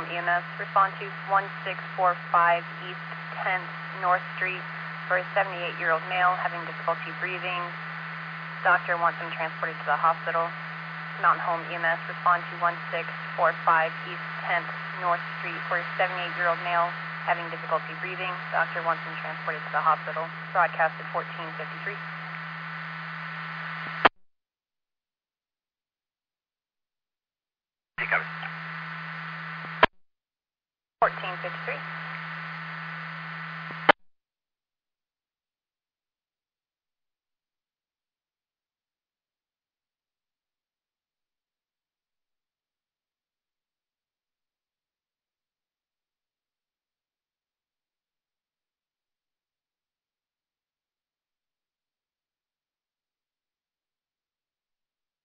Home EMS. Respond to 1645 East 10th North Street for a 78-year-old male having difficulty breathing. Doctor wants him transported to the hospital. Mountain Home EMS. Respond to 1645 East 10th North Street for a 78-year-old male having difficulty breathing. Doctor wants him transported to the hospital. Broadcasted 1453. Take over. 1453.